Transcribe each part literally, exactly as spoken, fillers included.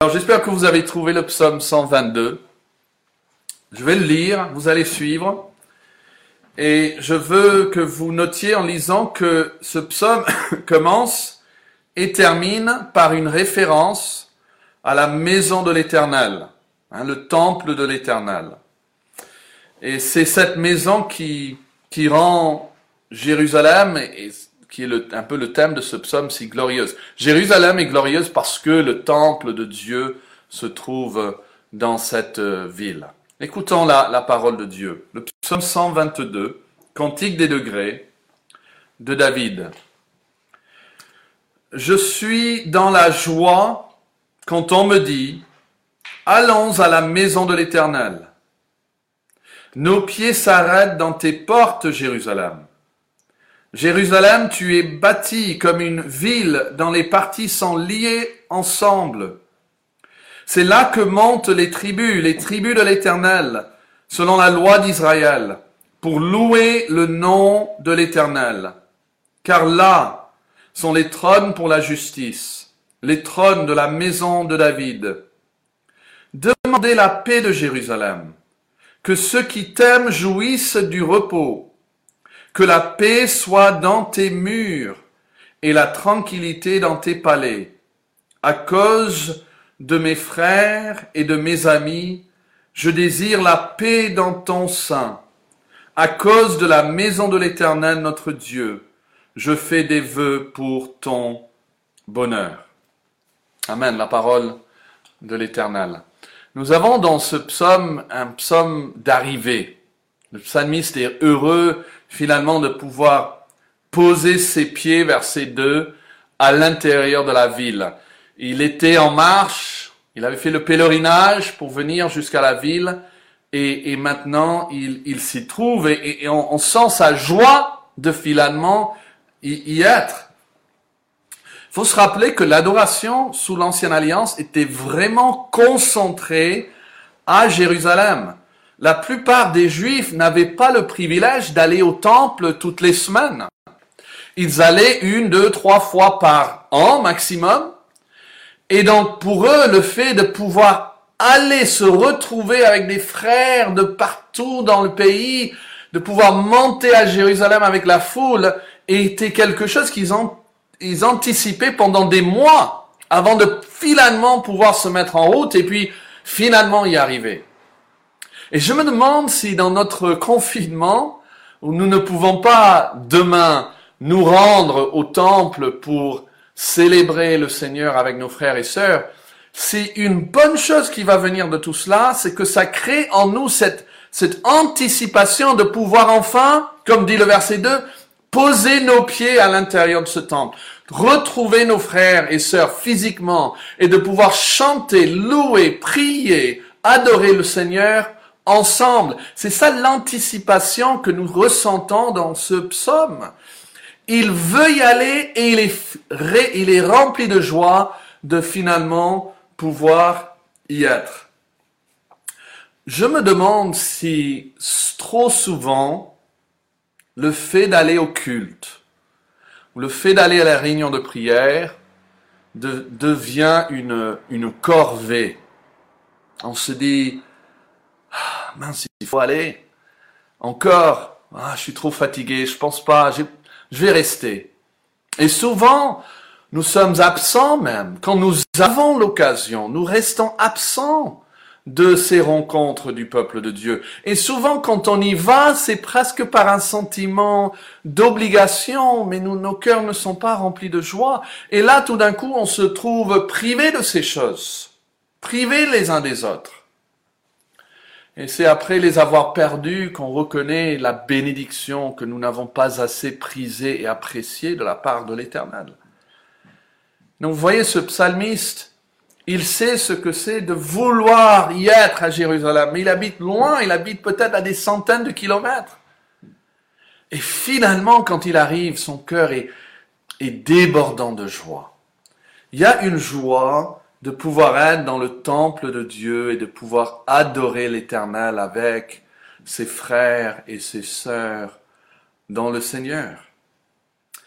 Alors, j'espère que vous avez trouvé le psaume cent vingt-deux. Je vais le lire, vous allez suivre. Et je veux que vous notiez en lisant que ce psaume commence et termine par une référence à la maison de l'Éternel, hein, le temple de l'Éternel. Et c'est cette maison qui, qui rend Jérusalem, et, et qui est le, un peu le thème de ce psaume, si glorieuse. Jérusalem est glorieuse parce que le temple de Dieu se trouve dans cette ville. Écoutons la, la parole de Dieu. Le psaume cent vingt-deux, Cantique des degrés, de David. Je suis dans la joie quand on me dit « Allons à la maison de l'Éternel ». Nos pieds s'arrêtent dans tes portes, Jérusalem. Jérusalem, tu es bâtie comme une ville dont les parties sont liées ensemble. C'est là que montent les tribus, les tribus de l'Éternel, selon la loi d'Israël, pour louer le nom de l'Éternel. Car là sont les trônes pour la justice, les trônes de la maison de David. Demandez la paix de Jérusalem, que ceux qui t'aiment jouissent du repos, que la paix soit dans tes murs et la tranquillité dans tes palais. À cause de mes frères et de mes amis, je désire la paix dans ton sein. À cause de la maison de l'Éternel, notre Dieu, je fais des vœux pour ton bonheur. Amen, la parole de l'Éternel. Nous avons dans ce psaume un psaume d'arrivée. Le psalmiste est heureux finalement de pouvoir poser ses pieds, verset deux, à l'intérieur de la ville. Il était en marche, il avait fait le pèlerinage pour venir jusqu'à la ville, et, et maintenant il, il s'y trouve, et, et on, on sent sa joie de finalement y, y être. Il faut se rappeler que l'adoration sous l'Ancienne Alliance était vraiment concentrée à Jérusalem. La plupart des Juifs n'avaient pas le privilège d'aller au temple toutes les semaines. Ils allaient une, deux, trois fois par an maximum. Et donc pour eux, le fait de pouvoir aller se retrouver avec des frères de partout dans le pays, de pouvoir monter à Jérusalem avec la foule, était quelque chose qu'ils ont, ils anticipaient pendant des mois avant de finalement pouvoir se mettre en route et puis finalement y arriver. Et je me demande si dans notre confinement, où nous ne pouvons pas demain nous rendre au temple pour célébrer le Seigneur avec nos frères et sœurs, si une bonne chose qui va venir de tout cela, c'est que ça crée en nous cette, cette anticipation de pouvoir enfin, comme dit le verset deux, poser nos pieds à l'intérieur de ce temple, retrouver nos frères et sœurs physiquement et de pouvoir chanter, louer, prier, adorer le Seigneur ensemble. C'est ça l'anticipation que nous ressentons dans ce psaume. Il veut y aller et il est, il est rempli de joie de finalement pouvoir y être. Je me demande si trop souvent le fait d'aller au culte ou le fait d'aller à la réunion de prière de, devient une, une corvée. On se dit ah, mince, il faut aller. Encore, ah, je suis trop fatigué, je pense pas, j'ai, je vais rester. Et souvent, nous sommes absents même. Quand nous avons l'occasion, nous restons absents de ces rencontres du peuple de Dieu. Et souvent, quand on y va, c'est presque par un sentiment d'obligation, mais nous, nos cœurs ne sont pas remplis de joie. Et là, tout d'un coup, on se trouve privé de ces choses, privés les uns des autres. Et c'est après les avoir perdus qu'on reconnaît la bénédiction que nous n'avons pas assez prisée et appréciée de la part de l'Éternel. Donc vous voyez ce psalmiste, il sait ce que c'est de vouloir y être à Jérusalem, mais il habite loin, il habite peut-être à des centaines de kilomètres. Et finalement, quand il arrive, son cœur est, est débordant de joie. Il y a une joie de pouvoir être dans le temple de Dieu et de pouvoir adorer l'Éternel avec ses frères et ses sœurs dans le Seigneur.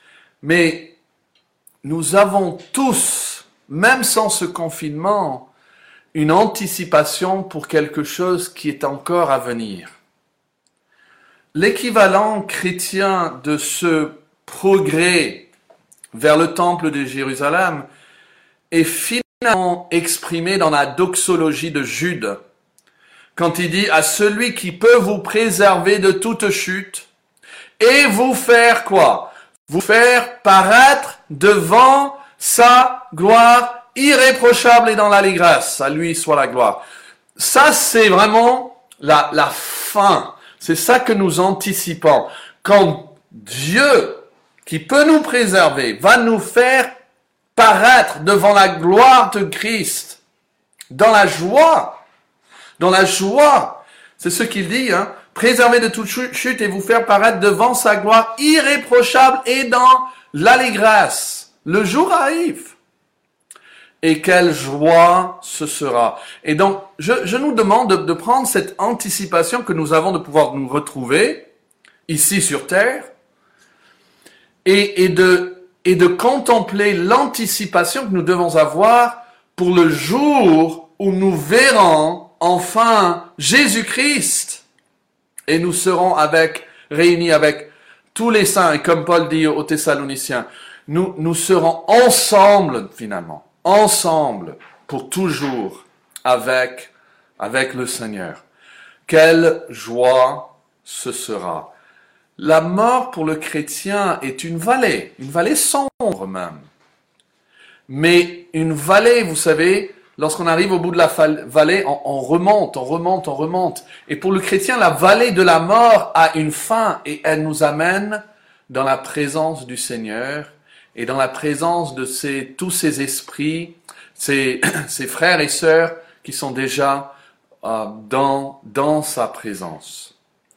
Mais nous avons tous, même sans ce confinement, une anticipation pour quelque chose qui est encore à venir. L'équivalent chrétien de ce progrès vers le temple de Jérusalem est finalement exprimé dans la doxologie de Jude, quand il dit « à celui qui peut vous préserver de toute chute et vous faire quoi? Vous faire paraître devant sa gloire irréprochable et dans l'allégresse. À lui soit la gloire. » Ça, c'est vraiment la, la fin. C'est ça que nous anticipons. Quand Dieu, qui peut nous préserver, va nous faire paraître devant la gloire de Christ, dans la joie, dans la joie. C'est ce qu'il dit, hein. Préserver de toute chute et vous faire paraître devant sa gloire irréprochable et dans l'allégresse. Le jour arrive. Et quelle joie ce sera. Et donc, je, je nous demande de, de prendre cette anticipation que nous avons de pouvoir nous retrouver ici sur terre et, et, de, et de contempler l'anticipation que nous devons avoir pour le jour où nous verrons enfin Jésus-Christ et nous serons avec, réunis avec tous les saints. Et comme Paul dit aux Thessaloniciens, nous, nous serons ensemble finalement. Ensemble, pour toujours, avec, avec le Seigneur. Quelle joie ce sera. La mort pour le chrétien est une vallée, une vallée sombre même. Mais une vallée, vous savez, lorsqu'on arrive au bout de la vallée, on, on remonte, on remonte, on remonte. Et pour le chrétien, la vallée de la mort a une fin et elle nous amène dans la présence du Seigneur et dans la présence de ces, tous ces esprits, ces, ces frères et sœurs qui sont déjà euh, dans, dans sa présence.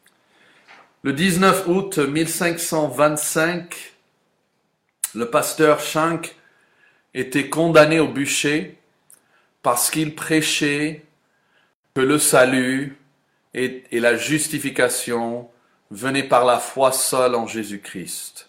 Le dix-neuf août mille cinq cent vingt-cinq, le pasteur Schenck était condamné au bûcher parce qu'il prêchait que le salut et, et la justification venaient par la foi seule en Jésus-Christ.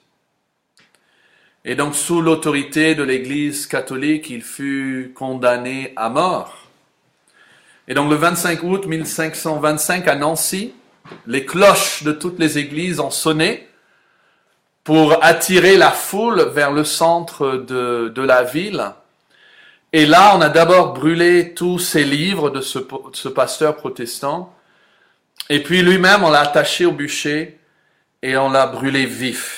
Et donc, sous l'autorité de l'Église catholique, il fut condamné à mort. Et donc, le vingt-cinq août mille cinq cent vingt-cinq, à Nancy, les cloches de toutes les églises ont sonné pour attirer la foule vers le centre de, de la ville. Et là, on a d'abord brûlé tous ces livres de ce, de ce pasteur protestant. Et puis lui-même, on l'a attaché au bûcher et on l'a brûlé vif.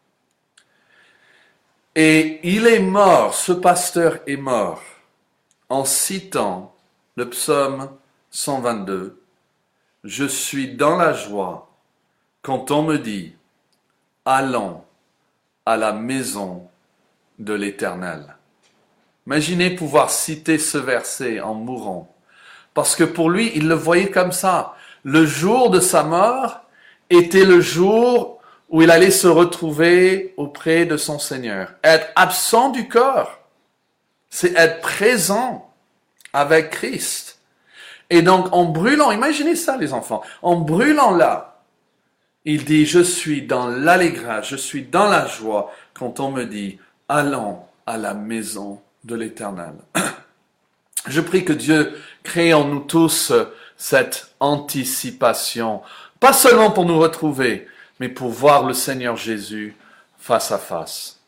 Et il est mort, ce pasteur est mort, en citant le psaume cent vingt-deux. « Je suis dans la joie quand on me dit, allons à la maison de l'Éternel. » Imaginez pouvoir citer ce verset en mourant. Parce que pour lui, il le voyait comme ça. Le jour de sa mort était le jour où il allait se retrouver auprès de son Seigneur. Être absent du corps, c'est être présent avec Christ. Et donc, en brûlant, imaginez ça les enfants, en brûlant là, il dit, je suis dans l'allégresse, je suis dans la joie quand on me dit, allons à la maison de l'Éternel. Je prie que Dieu crée en nous tous cette anticipation, pas seulement pour nous retrouver, mais pour voir le Seigneur Jésus face à face.